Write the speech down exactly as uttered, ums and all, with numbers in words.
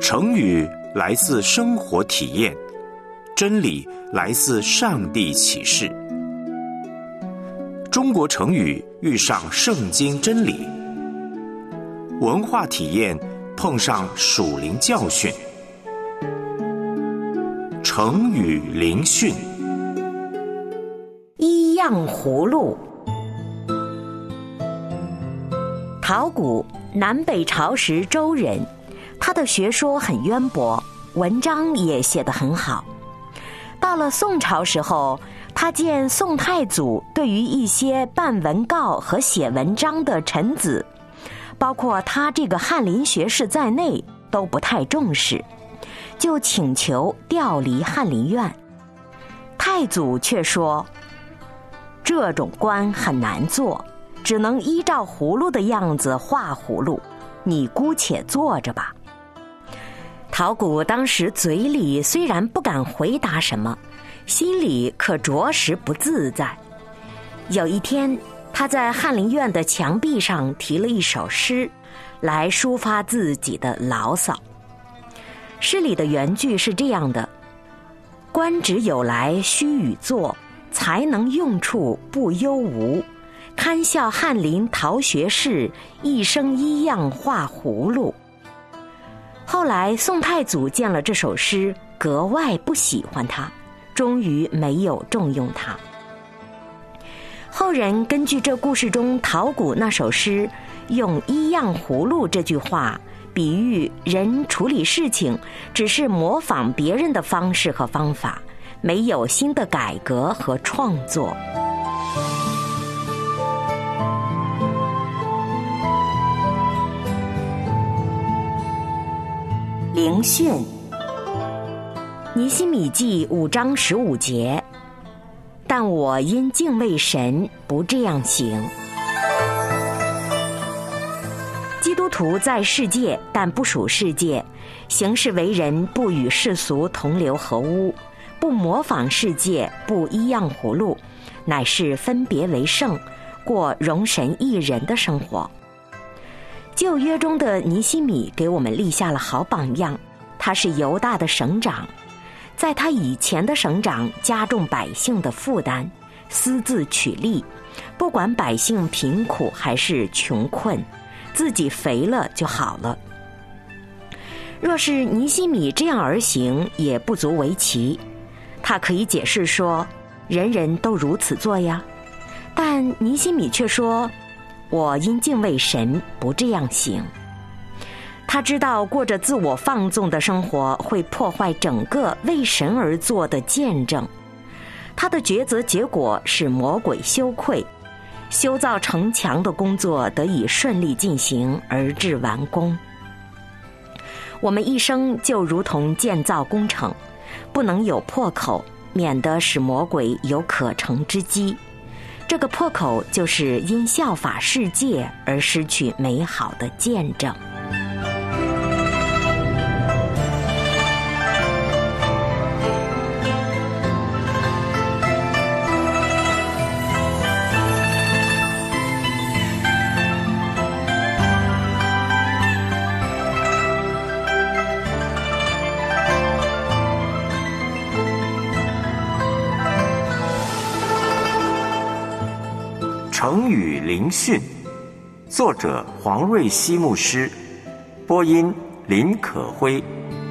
成语来自生活体验，真理来自上帝启示。中国成语遇上圣经真理，文化体验碰上属灵教训。成语灵讯。 一样葫芦。陶谷，南北朝时周人，他的学说很渊博，文章也写得很好。到了宋朝时候，他见宋太祖对于一些办文告和写文章的臣子，包括他这个翰林学士在内，都不太重视，就请求调离翰林院。太祖却说，这种官很难做，只能依照葫芦的样子画葫芦，你姑且做着吧。陶谷当时嘴里虽然不敢回答什么，心里可着实不自在。有一天，他在翰林院的墙壁上题了一首诗，来抒发自己的牢骚。诗里的原句是这样的：官职有来须臾作，才能用处不忧无。堪笑翰林陶学士，一生一样画葫芦。后来宋太祖见了这首诗，格外不喜欢他，终于没有重用他。后人根据这故事中陶谷那首诗，用一样葫芦这句话比喻人处理事情只是模仿别人的方式和方法，没有新的改革和创作。灵训。尼希米记五章十五节，但我因敬畏神，不这样行。基督徒在世界，但不属世界，行事为人不与世俗同流合污，不模仿世界，不一样葫芦，乃是分别为圣，过容神益人的生活。旧约中的尼希米给我们立下了好榜样，他是犹大的省长，在他以前的省长加重百姓的负担，私自取利，不管百姓贫苦还是穷困，自己肥了就好了。若是尼希米这样而行，也不足为奇。他可以解释说，人人都如此做呀。但尼希米却说，我因敬畏神，不这样行。他知道过着自我放纵的生活会破坏整个为神而做的见证。他的抉择结果使魔鬼羞愧，修造城墙的工作得以顺利进行而至完工。我们一生就如同建造工程，不能有破口，免得使魔鬼有可乘之机。这个破口就是因效法世界而失去美好的见证。 成语灵讯，作者黄瑞希牧师，播音林可辉。